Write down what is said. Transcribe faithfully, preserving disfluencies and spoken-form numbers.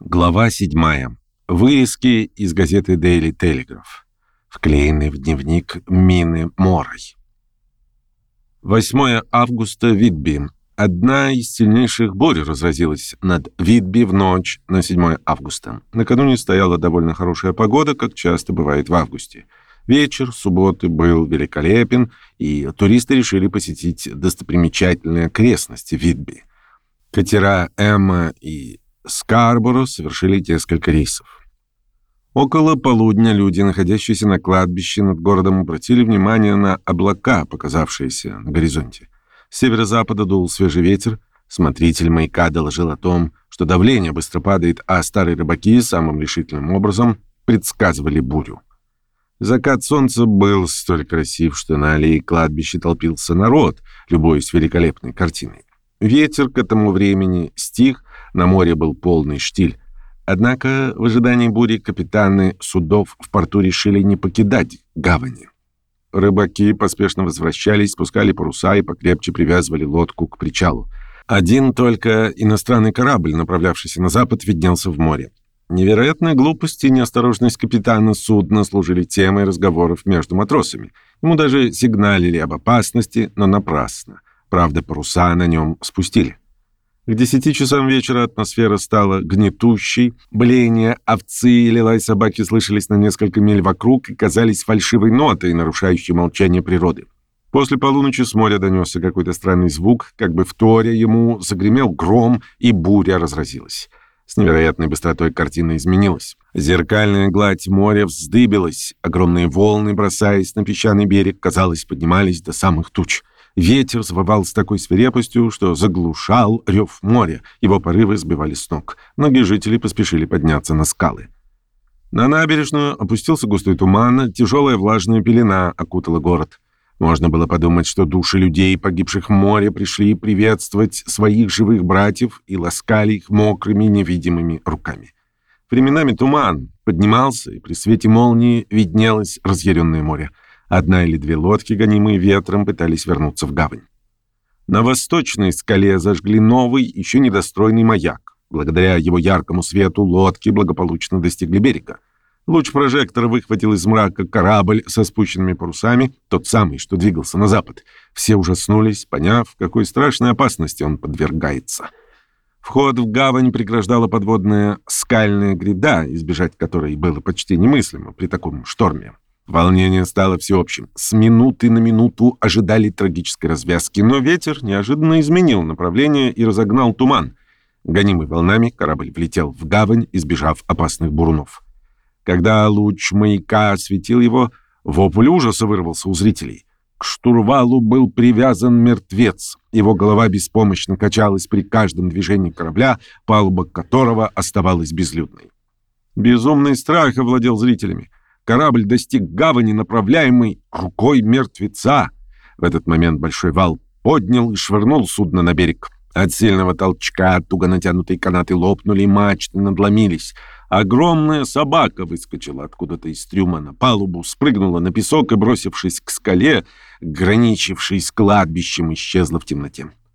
Глава седьмая. Вырезки из газеты Daily Telegraph, вклеенные в дневник Мины Морой. восьмое августа, Витби. Одна из сильнейших бурь разразилась над Витби в ночь на седьмое августа. Накануне стояла довольно хорошая погода, как часто бывает в августе. Вечер субботы был великолепен, и туристы решили посетить достопримечательные окрестности Витби. Катера «Эмма» и «Скарборо» совершили несколько рейсов. Около полудня люди, находящиеся на кладбище над городом, обратили внимание на облака, показавшиеся на горизонте. С северо-запада дул свежий ветер. Смотритель маяка доложил о том, что давление быстро падает, а старые рыбаки самым решительным образом предсказывали бурю. Закат солнца был столь красив, что на аллее кладбища толпился народ, любуясь великолепной картиной. Ветер к этому времени стих, на море был полный штиль. Однако в ожидании бури капитаны судов в порту решили не покидать гавани. Рыбаки поспешно возвращались, спускали паруса и покрепче привязывали лодку к причалу. Один только иностранный корабль, направлявшийся на запад, виднелся в море. Невероятная глупость и неосторожность капитана судна служили темой разговоров между матросами. Ему даже сигналили об опасности, но напрасно. Правда, паруса на нем спустили. К десяти часам вечера атмосфера стала гнетущей, блеяние овцы и лай собаки слышались на несколько миль вокруг и казались фальшивой нотой, нарушающей молчание природы. После полуночи с моря донесся какой-то странный звук, как бы вторя ему загремел гром, и буря разразилась. С невероятной быстротой картина изменилась. Зеркальная гладь моря вздыбилась, огромные волны, бросаясь на песчаный берег, казалось, поднимались до самых туч. Ветер завывал с такой свирепостью, что заглушал рев моря. Его порывы сбивали с ног. Многие жители поспешили подняться на скалы. На набережную опустился густой туман, тяжелая влажная пелена окутала город. Можно было подумать, что души людей, погибших в море, пришли приветствовать своих живых братьев и ласкали их мокрыми невидимыми руками. Временами туман поднимался, и при свете молнии виднелось разъяренное море. Одна или две лодки, гонимые ветром, пытались вернуться в гавань. На восточной скале зажгли новый, еще недостроенный маяк. Благодаря его яркому свету лодки благополучно достигли берега. Луч прожектора выхватил из мрака корабль со спущенными парусами, тот самый, что двигался на запад. Все ужаснулись, поняв, какой страшной опасности он подвергается. Вход в гавань преграждала подводная скальная гряда, избежать которой было почти немыслимо при таком шторме. Волнение стало всеобщим. С минуты на минуту ожидали трагической развязки, но ветер неожиданно изменил направление и разогнал туман. Гонимый волнами, корабль влетел в гавань, избежав опасных бурунов. Когда луч маяка осветил его, вопль ужаса вырвался у зрителей. К штурвалу был привязан мертвец. Его голова беспомощно качалась при каждом движении корабля, палуба которого оставалась безлюдной. Безумный страх овладел зрителями. Корабль достиг гавани, направляемый рукой мертвеца. В этот момент большой вал поднял и швырнул судно на берег. От сильного толчка туго натянутые канаты лопнули, мачты надломились. Огромная собака выскочила откуда-то из трюма на палубу, спрыгнула на песок и, бросившись к скале, граничившей с кладбищем, исчезла в темноте.